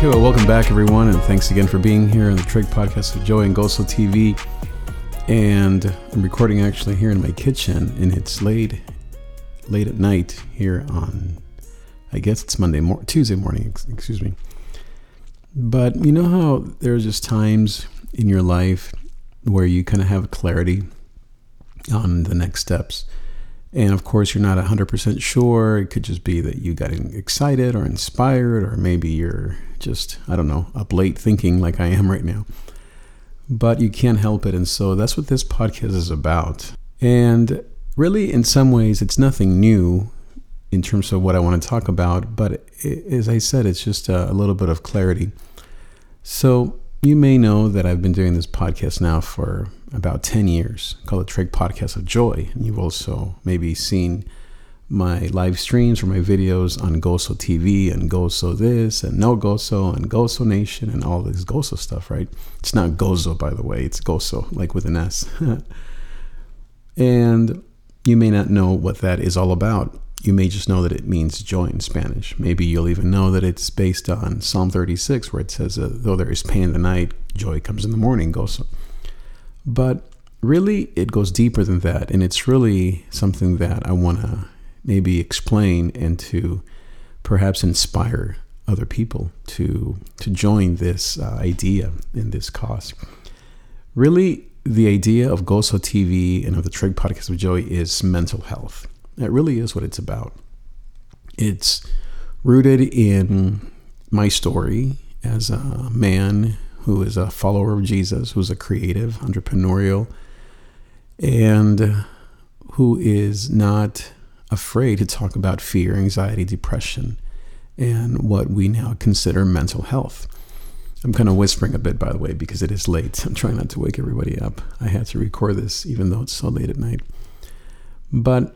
Okay, well, welcome back, everyone, and thanks again for being here on the Trig Podcast with Joey and Goso TV. And I'm recording actually here in my kitchen, and it's late at night here on, I guess it's Tuesday morning, excuse me. But you know how there's just times in your life where you kind of have clarity on the next steps. And of course, you're not 100% sure. It could just be that you got excited or inspired, or maybe you're just, up late thinking like I am right now. But you can't help it. And so that's what this podcast is about. And really, in some ways, it's nothing new in terms of what I want to talk about. But as I said, it's just a little bit of clarity. So you may know that I've been doing this podcast now for about 10 years, called the Trig Podcast of Joy. And you've also maybe seen my live streams or my videos on Goso TV and Goso this and No Goso and Goso Nation and all this Goso stuff, right? It's not Gozo, by the way. It's Goso, like with an S. And you may not know what that is all about. You may just know that it means joy in Spanish. Maybe you'll even know that it's based on Psalm 36, where it says, though there is pain in the night, joy comes in the morning, Goso. But really, it goes deeper than that. And it's really something that I want to maybe explain and to perhaps inspire other people to join this idea in this cause. Really, the idea of Goso TV and of the Trig Podcast of Joy is mental health. That really is what it's about. It's rooted in my story as a man who is a follower of Jesus, who's a creative, entrepreneurial, and who is not afraid to talk about fear, anxiety, depression, and what we now consider mental health. I'm kind of whispering a bit, by the way, because it is late. I'm trying not to wake everybody up. I had to record this even though it's so late at night. But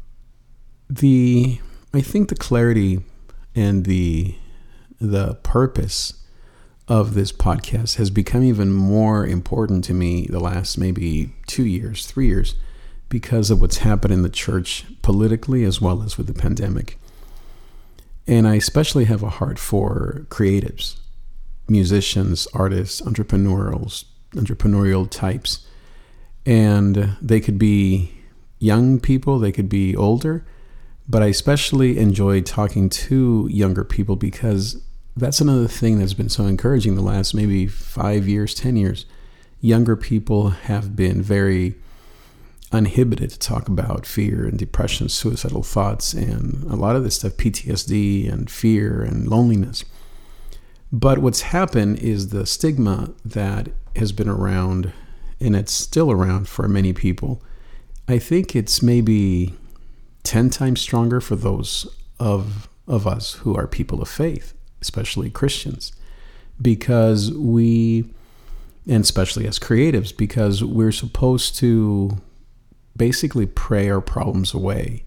I think the clarity and the purpose of this podcast has become even more important to me the last maybe 2 years, 3 years, because of what's happened in the church politically as well as with the pandemic. And I especially have a heart for creatives, musicians, artists, entrepreneurial types. And they could be young people, they could be older, but I especially enjoy talking to younger people because that's another thing that's been so encouraging the last maybe 5 years, 10 years. Younger people have been very uninhibited to talk about fear and depression, suicidal thoughts, and a lot of this stuff, PTSD and fear and loneliness. But what's happened is the stigma that has been around, and it's still around for many people. I think it's maybe 10 times stronger for those of us who are people of faith, especially Christians, because and especially as creatives, because we're supposed to basically pray our problems away,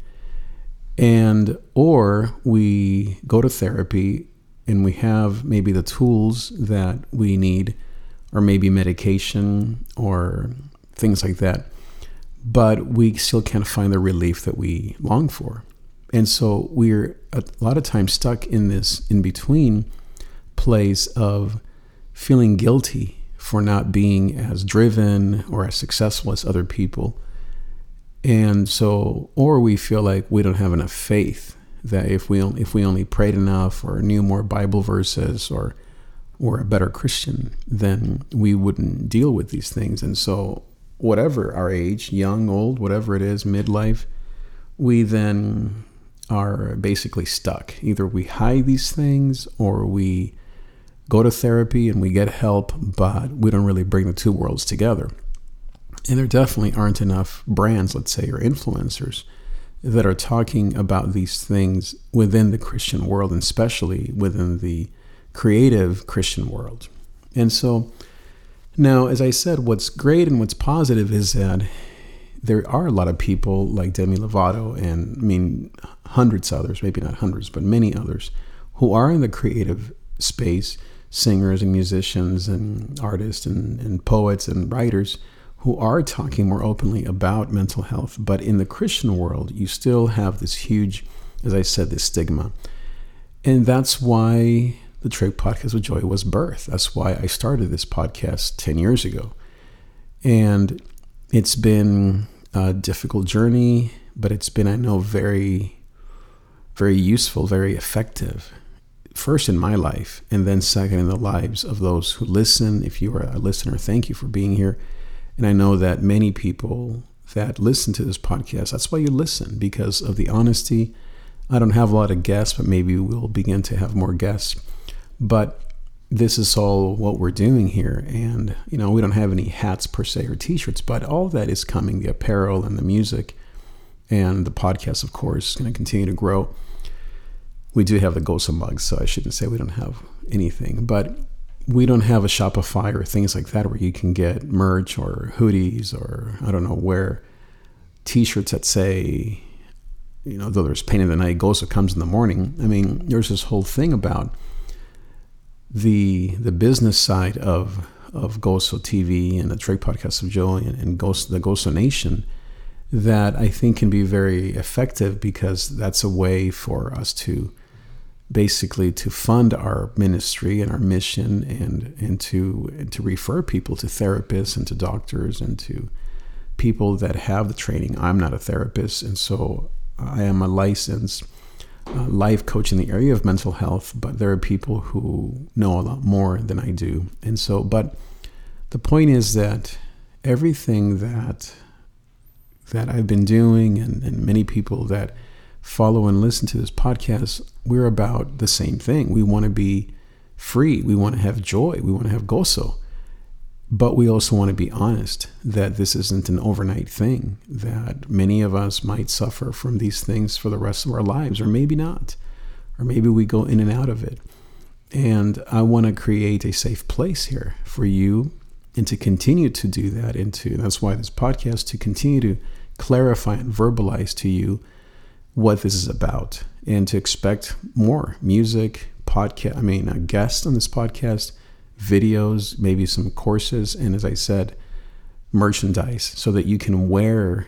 or we go to therapy and we have maybe the tools that we need, or maybe medication or things like that, but we still can't find the relief that we long for. And so we're a lot of times stuck in this in-between place of feeling guilty for not being as driven or as successful as other people. And so, or we feel like we don't have enough faith, that if we only prayed enough or knew more Bible verses or a better Christian, then we wouldn't deal with these things. And so whatever our age, young, old, whatever it is, midlife, we then are basically stuck. Either we hide these things or we go to therapy and we get help, but we don't really bring the two worlds together. And there definitely aren't enough brands, let's say, or influencers that are talking about these things within the Christian world, and especially within the creative Christian world. And so now, as I said, what's great and what's positive is that there are a lot of people like Demi Lovato and hundreds of others, maybe not hundreds, but many others who are in the creative space, singers and musicians and artists and poets and writers who are talking more openly about mental health. But in the Christian world, you still have this huge, as I said, this stigma. And that's why the Trach Podcast with Joy was birthed. That's why I started this podcast 10 years ago. And it's been a difficult journey, but it's been, I know, very, very useful, very effective. First in my life, and then second in the lives of those who listen. If you are a listener, thank you for being here. And I know that many people that listen to this podcast, that's why you listen, because of the honesty. I don't have a lot of guests, but maybe we'll begin to have more guests. But this is all what we're doing here. And, we don't have any hats per se or t-shirts, but all that is coming, the apparel and the music and the podcast, of course, is going to continue to grow. We do have the GOSO mugs, so I shouldn't say we don't have anything, but we don't have a Shopify or things like that where you can get merch or hoodies or I don't know, wear t-shirts that say, though there's pain in the night, GOSO comes in the morning. I mean, there's this whole thing about the business side of GOSO TV and the Trach Podcast of Joy and GOSO, the GOSO Nation, that I think can be very effective, because that's a way for us to basically to fund our ministry and our mission and to refer people to therapists and to doctors and to people that have the training. I'm not a therapist, and so I am a licensed life coach in the area of mental health, but there are people who know a lot more than I do. And so, but the point is that everything that I've been doing and many people that follow and listen to this podcast, we're about the same thing. We want to be free. We want to have joy. We want to have GOSO. But we also want to be honest that this isn't an overnight thing, that many of us might suffer from these things for the rest of our lives, or maybe not, or maybe we go in and out of it. And I want to create a safe place here for you, and to continue to do that. That's why this podcast, to continue to clarify and verbalize to you what this is about, and to expect more music, podcast, guests on this podcast, videos, maybe some courses, and as I said, merchandise, so that you can wear,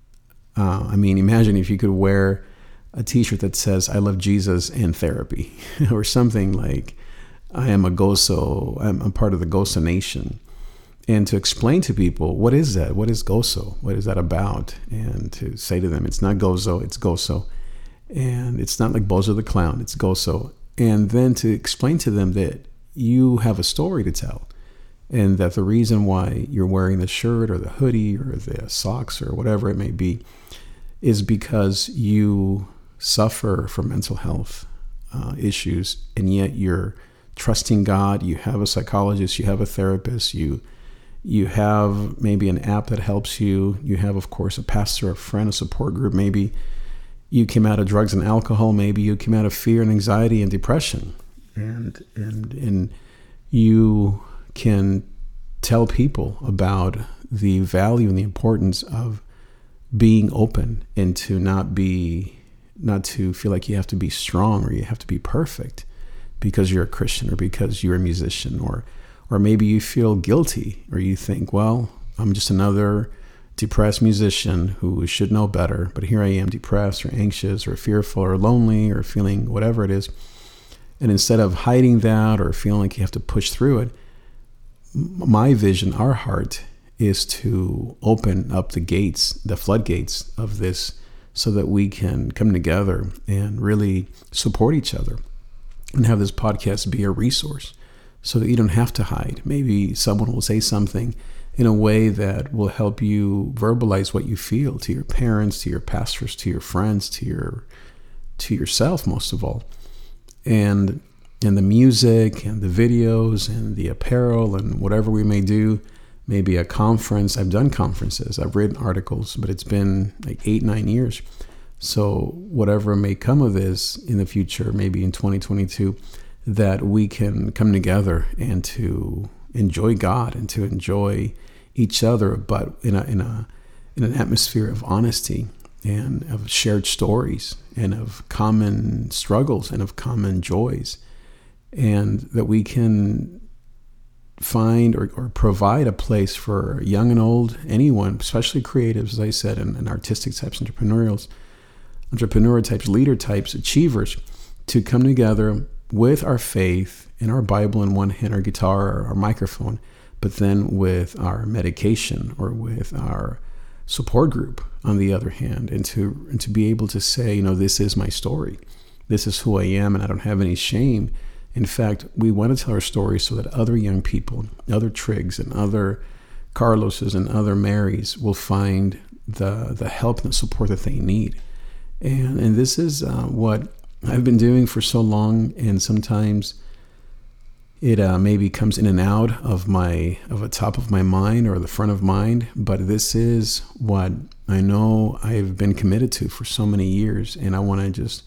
imagine if you could wear a t-shirt that says, I love Jesus and therapy, or something like, I am a GOSO, I'm part of the GOSO Nation. And to explain to people, what is that? What is GOSO? What is that about? And to say to them, it's not GOSO, it's GOSO. And it's not like Bozo the Clown, it's GOSO. And then to explain to them that you have a story to tell, and that the reason why you're wearing the shirt or the hoodie or the socks or whatever it may be is because you suffer from mental health issues, and yet you're trusting God. You have a psychologist, you have a therapist, you have maybe an app that helps you. You have, of course, a pastor, a friend, a support group. Maybe you came out of drugs and alcohol. Maybe you came out of fear and anxiety and depression. And you can tell people about the value and the importance of being open, and to not to feel like you have to be strong or you have to be perfect because you're a Christian, or because you're a musician, or maybe you feel guilty, or you think, well, I'm just another depressed musician who should know better, but here I am depressed or anxious or fearful or lonely or feeling whatever it is. And instead of hiding that or feeling like you have to push through it, my vision, our heart, is to open up the gates, the floodgates of this, so that we can come together and really support each other, and have this podcast be a resource, so that you don't have to hide. Maybe someone will say something in a way that will help you verbalize what you feel to your parents, to your pastors, to your friends, to yourself, most of all. And the music and the videos and the apparel and whatever we may do, maybe a conference. I've done conferences, I've written articles, but it's been like 8-9 years. So whatever may come of this in the future, maybe in 2022, that we can come together and to enjoy God and to enjoy each other, but in an atmosphere of honesty and of shared stories and of common struggles and of common joys, and that we can find or provide a place for young and old, anyone, especially creatives, as I said, and artistic types, entrepreneur types, leader types, achievers, to come together with our faith and our Bible in one hand, our guitar or our microphone, but then with our medication or with our support group on the other hand, and to be able to say, this is my story. This is who I am, and I don't have any shame. In fact, we want to tell our story so that other young people, other Triggs and other Carloses and other Marys will find the help and the support that they need. And this is what I've been doing for so long, and sometimes it maybe comes in and out of the top of my mind or the front of mind, but this is what I know I've been committed to for so many years, and I want to just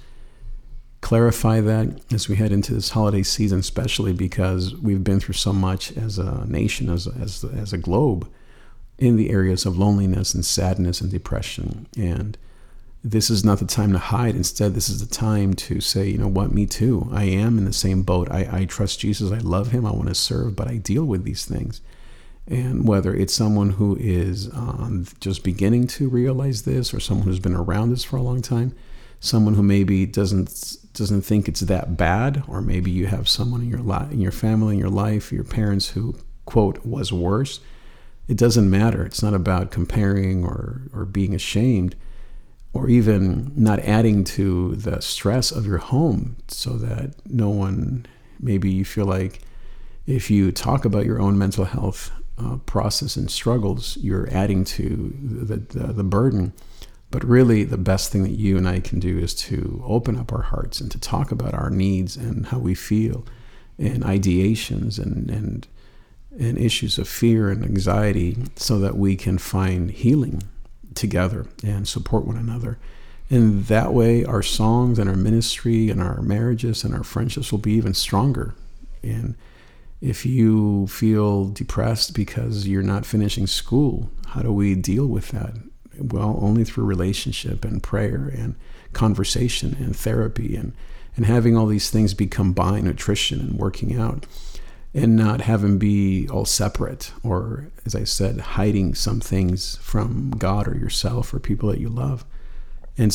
clarify that as we head into this holiday season, especially because we've been through so much as a nation, as a globe, in the areas of loneliness and sadness and depression. And this is not the time to hide. Instead, this is the time to say, me too. I am in the same boat. I trust Jesus. I love him. I want to serve, but I deal with these things. And whether it's someone who is just beginning to realize this, or someone who's been around this for a long time, someone who maybe doesn't think it's that bad, or maybe you have someone in your family, in your life, your parents who, quote, was worse. It doesn't matter. It's not about comparing or being ashamed, or even not adding to the stress of your home, so that no one, maybe you feel like if you talk about your own mental health process and struggles, you're adding to the burden. But really, the best thing that you and I can do is to open up our hearts and to talk about our needs and how we feel, and ideations and issues of fear and anxiety, so that we can find healing together and support one another. And that way, our songs and our ministry and our marriages and our friendships will be even stronger. And if you feel depressed because you're not finishing school, how do we deal with that? Well, only through relationship and prayer and conversation and therapy and having all these things be combined, nutrition and working out, and not having be all separate, or, as I said, hiding some things from God or yourself or people that you love. And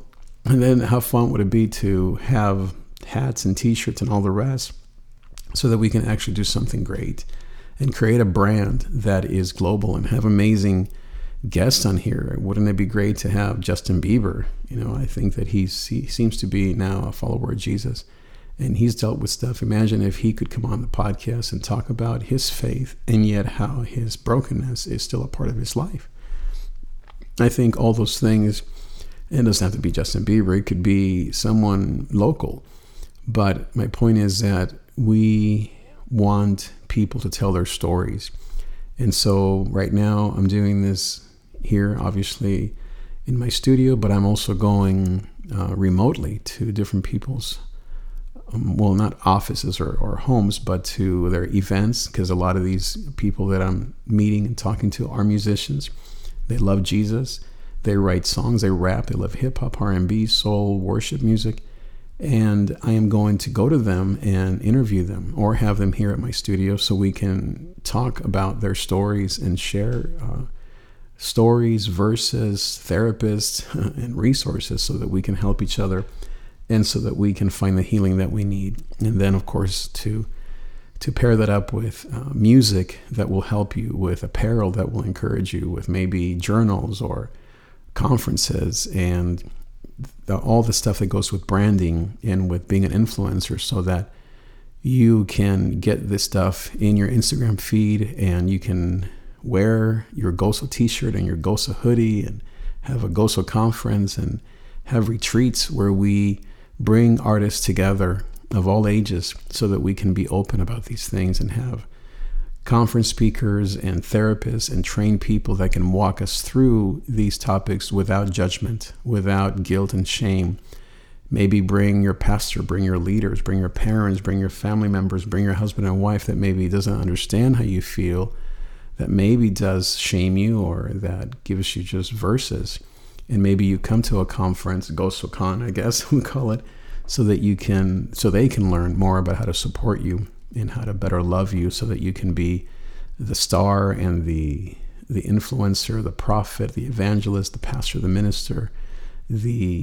then how fun would it be to have hats and t-shirts and all the rest, so that we can actually do something great and create a brand that is global and have amazing guests on here. Wouldn't it be great to have Justin Bieber? I think that he seems to be now a follower of Jesus, and he's dealt with stuff. Imagine if he could come on the podcast and talk about his faith, and yet how his brokenness is still a part of his life. I think all those things, and it doesn't have to be Justin Bieber, it could be someone local. But my point is that we want people to tell their stories. And so right now I'm doing this here, obviously in my studio, but I'm also going remotely to different people's, not offices or homes, but to their events, because a lot of these people that I'm meeting and talking to are musicians. They love Jesus. They write songs, they rap, they love hip hop, R&B, soul, worship music. And I am going to go to them and interview them, or have them here at my studio, so we can talk about their stories and share stories, verses, therapists, and resources, so that we can help each other, and so that we can find the healing that we need. And then, of course, to pair that up with music that will help you, with apparel that will encourage you, with maybe journals or conferences, and all the stuff that goes with branding and with being an influencer, so that you can get this stuff in your Instagram feed, and you can wear your GOSO t-shirt and your GOSO hoodie, and have a GOSO conference, and have retreats where we bring artists together of all ages, so that we can be open about these things, and have conference speakers and therapists and trained people that can walk us through these topics without judgment, without guilt and shame. Maybe bring your pastor, bring your leaders, bring your parents, bring your family members, bring your husband and wife that maybe doesn't understand how you feel, that maybe does shame you, or that gives you just verses. And maybe you come to a conference, GoSoCon, I guess we call it, so they can learn more about how to support you and how to better love you, so that you can be the star and the influencer, the prophet, the evangelist, the pastor, the minister, the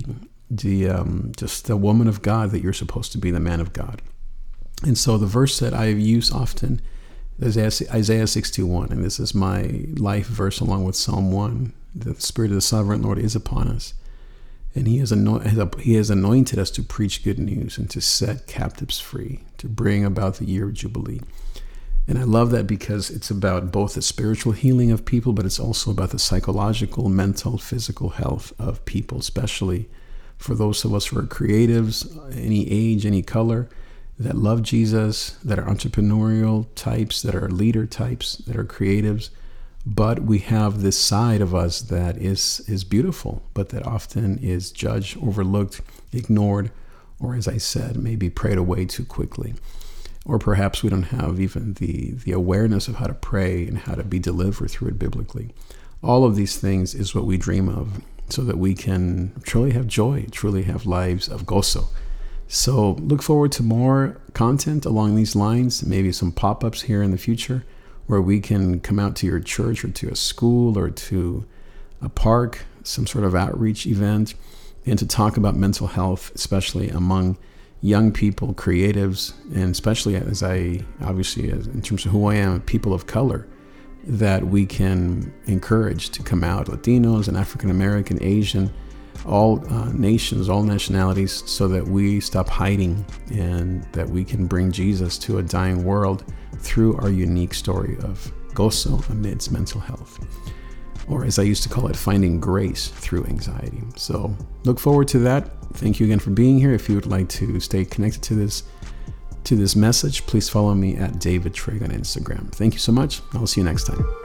just the woman of God that you're supposed to be, the man of God. And so the verse that I use often is Isaiah 61, and this is my life verse along with Psalm 1. The Spirit of the Sovereign Lord is upon us, and He has anointed us to preach good news and to set captives free, to bring about the year of Jubilee. And I love that because it's about both the spiritual healing of people, but it's also about the psychological, mental, physical health of people, especially for those of us who are creatives, any age, any color, that love Jesus, that are entrepreneurial types, that are leader types, that are creatives. But we have this side of us that is beautiful, but that often is judged, overlooked, ignored, or as I said, maybe prayed away too quickly. Or perhaps we don't have even the awareness of how to pray and how to be delivered through it biblically. All of these things is what we dream of so that we can truly have joy, truly have lives of gozo. So look forward to more content along these lines, maybe some pop-ups here in the future where we can come out to your church or to a school or to a park, some sort of outreach event, and to talk about mental health, especially among young people, creatives, and especially in terms of who I am, people of color, that we can encourage to come out, Latinos and African American, Asian, all nations, all nationalities, so that we stop hiding and that we can bring Jesus to a dying world through our unique story of gozo amidst mental health. Or as I used to call it, finding grace through anxiety. So look forward to that. Thank you again for being here. If you would like to stay connected to this message, please follow me at David Trigg on Instagram. Thank you so much. I'll see you next time.